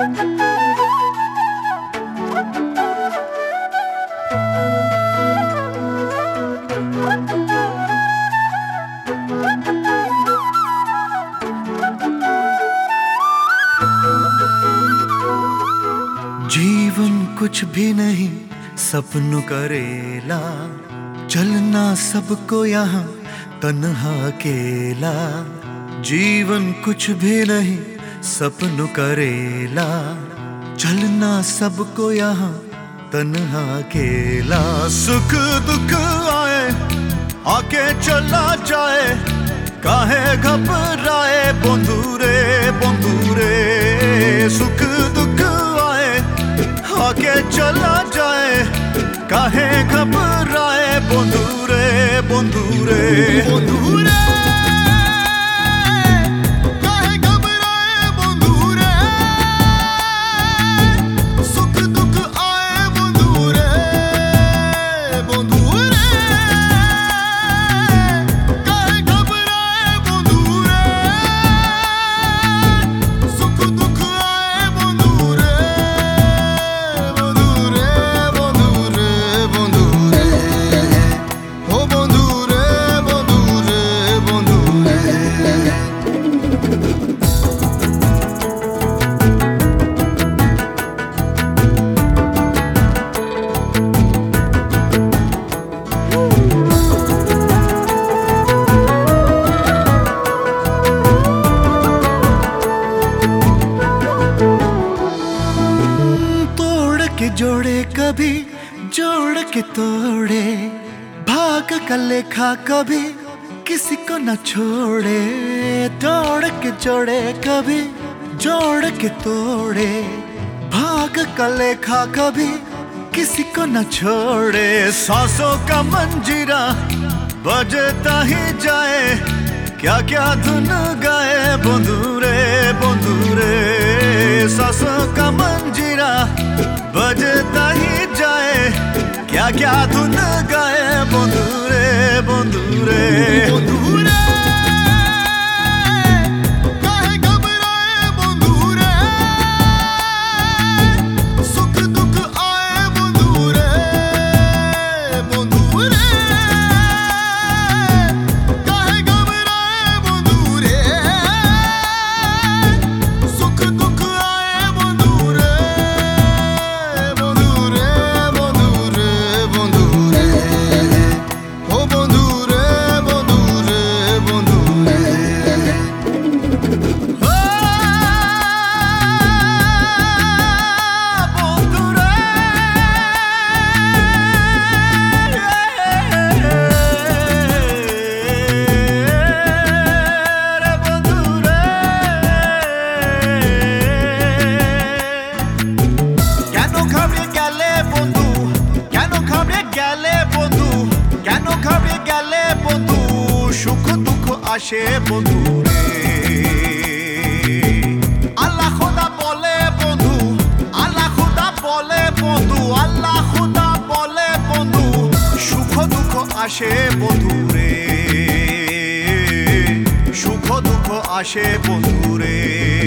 जीवन कुछ भी नहीं सपनों करेला, चलना सबको यहाँ तन्हा अकेला। जीवन कुछ भी नहीं सपनों करेला, चलना सबको यहाँ तन्हा अकेला। सुख दुख आए आके चला जाए, काहे घबराए बंधुरे बंधुरे। सुख दुख आए आके चला जाए, काहे घबराए बंधुरे बंधुरे बंधुरे। जोड़े कभी जोड़ के तोड़े, भाग का लेखा कभी किसी को न छोड़े। तोड़ के जोड़े कभी जोड़ के तोड़े, भाग का लेखा कभी किसी को न छोड़े। सांसों का मंजीरा बजता ही जाए, क्या क्या धुन गाए बंधुरे बंधुरे। सांसों का मंजीरा बजता ही जाए, क्या क्या धुन गाए बंधुरे बंधुरे बंधुरे। আসে বন্ধুরে আল্লাহ খোদা বলে বন্ধু, আল্লাহ খোদা বলে বন্ধু, আল্লাহ খোদা বলে বন্ধু। সুখ দুঃখ আসে বন্ধুরে, সুখ দুঃখ আসে বন্ধুরে।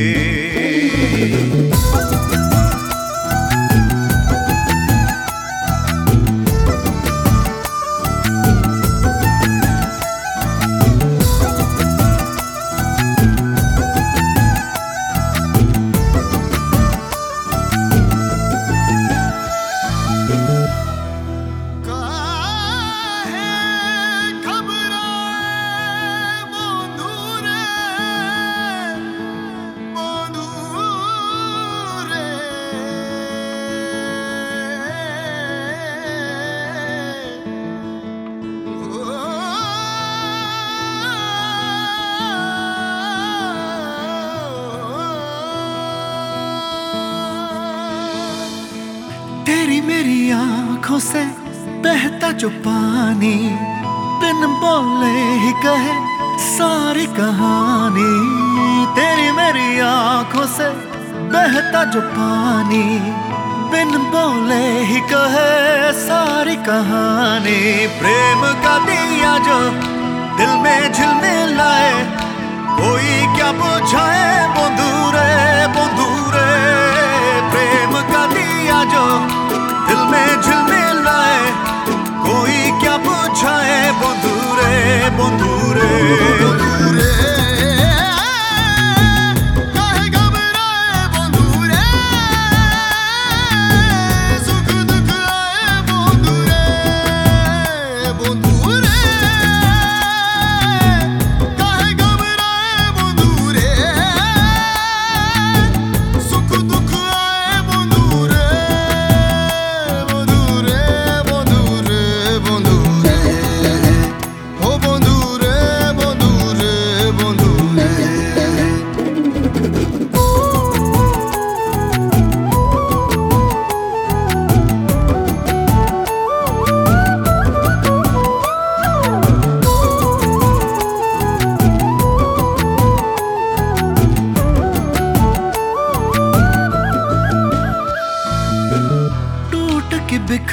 तेरी मेरी आंखों से बहता जो पानी, बिन बोले ही कहे सारी कहानी। तेरी मेरी आंखों से बहता जो पानी, बिन बोले ही कहे सारी कहानी। प्रेम का दिया जो दिल में झिलमिलाए, कोई क्या बुझाए बंधुरे बंधुरे।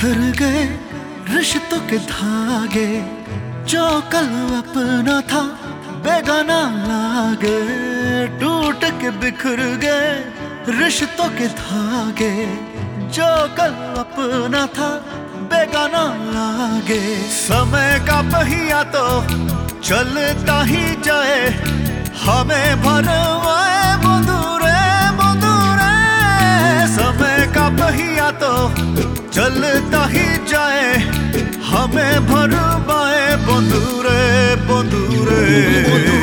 बिखर गए रिश्तों के धागे, जो कल अपना था बेगाना लागे। टूट के बिखर गए रिश्तों के धागे, जो कल अपना था बेगाना लागे। समय का पहिया तो चलता ही जाए, हमें भरवाए बंधुरे बंधुरे। समय का पहिया तो चलता ही जाए, हमें भरवाए बंधुरे बंधुरे।